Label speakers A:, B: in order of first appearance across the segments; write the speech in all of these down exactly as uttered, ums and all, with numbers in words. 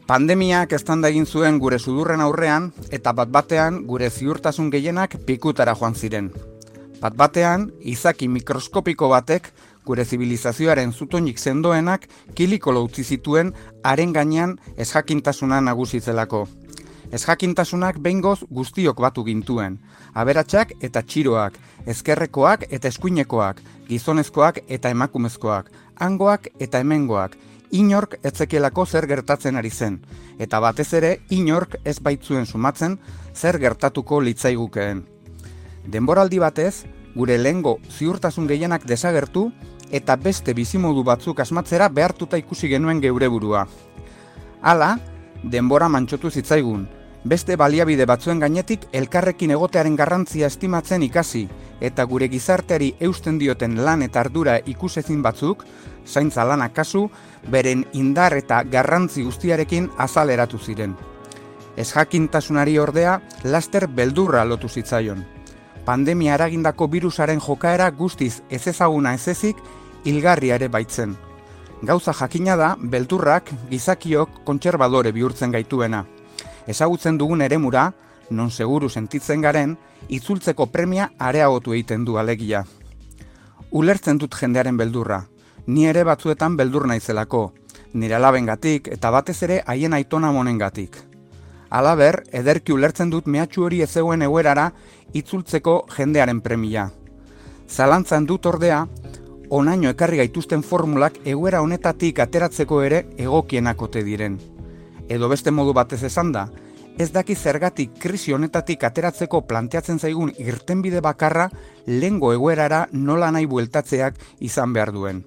A: Pandemiak eztanda egin zuen gure sudurren aurrean eta bat-batean gure ziurtasun gehienak pikutara joan ziren. Bat-batean, izaki mikroskopiko batek gure zibilizazioaren zutoinik sendoenak kilikolo utzi zituen haren gainean ezjakintasuna nagusi zelako. Ezjakintasunak behingoz guztiok batu gintuen, aberatsak eta txiroak, ezkerrekoak eta eskuinekoak, gizonezkoak eta emakumezkoak, hangoak eta hemengoak, inork etzekielako zer gertatzen ari zen, eta batez ere inork ez baitzuen sumatzen zer gertatuko litzaigukeen. Denboraldi batez, gure lehengo ziurtasun gehienak desagertu eta beste bizimodu batzuk asmatzera behartuta ikusi genuen geure burua. Hala, denbora mantxotu zitzaigun, beste baliabide batzuen gainetik elkarrekin egotearen garrantzia estimatzen ikasi, eta gure gizarteari eusten dioten lan eta ardura ikusezin batzuk, zaintza lanak kasu, beren indar eta garrantzi guztiarekin azaleratu ziren. Ezjakintasunari ordea, laster beldurra lotu zitzaion. Pandemia eragindako birusaren jokaera guztiz ezezaguna ezezik hilgarria ere baitzen. Gauza jakina da, beldurrak gizakiok kontserbadore bihurtzen gaituena. Ezagutzen dugun eremura, non seguru sentitzen garen, itzultzeko premia areagotu egiten du alegia. Ulertzen dut jendearen beldurra, ni ere batzuetan beldur naizelako, nire alabengatik eta batez ere haien aitona monengatik. Halaber, ederki ulertzen dut mehatxu hori ez zegoen egoerara itzultzeko jendearen premia. Zalantzan dut ordea, onaino ekarri gaituzten formulak egoera honetatik ateratzeko ere egokienak ote diren. Edo beste modu batez esan da, ez daki zergatik krisi honetatik ateratzeko planteatzen zaigun irtenbide bakarra lehengo egoerara nola nahi bueltatzeak izan behar duen.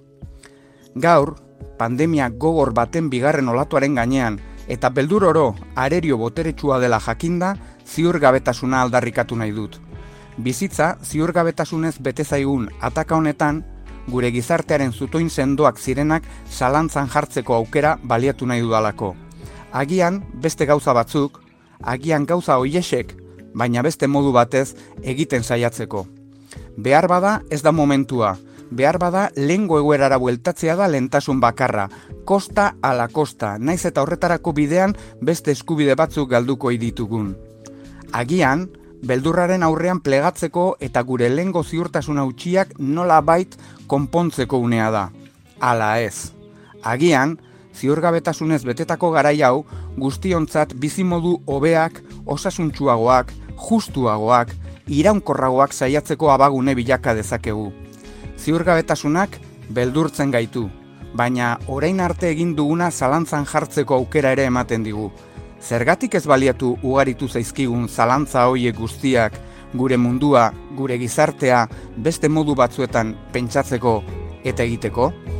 A: Gaur, pandemia gogor baten bigarren olatuaren gainean, eta beldur oro arerio boteretsua dela jakinda, ziurgabetasuna aldarrikatu nahi dut. Bizitza ziurgabetasunez bete zaigun ataka honetan, gure gizartearen zutoin sendoak zirenak zalantzan jartzeko aukera baliatu nahi dudalako. Agian beste gauza batzuk, agian gauza hoiesek, baina beste modu batez egiten saiatzeko. Behar bada ez da momentua, behar bada lehengo egoerara bueltatzea da lehentasun bakarra, kosta ala kosta, naiz eta horretarako bidean beste eskubide batzuk galduko ditugun. Agian, beldurraren aurrean plegatzeko eta gure lehengo ziurtasun hautsiak nola bait konpontzeko unea da. Ala ez. Agian, ziurgabetasunez betetako garai hau guztiontzat bizimodu hobeak, osasuntsuagoak, justuagoak, iraunkorragoak saiatzeko abagune bilaka dezakegu. Ziurgabetasunak beldurtzen gaitu, baina orain arte egin duguna zalantzan jartzeko aukera ere ematen digu. Zergatik ez baliatu ugaritu zaizkigun zalantza horiek guztiak, gure mundua, gure gizartea, beste modu batzuetan pentsatzeko eta egiteko?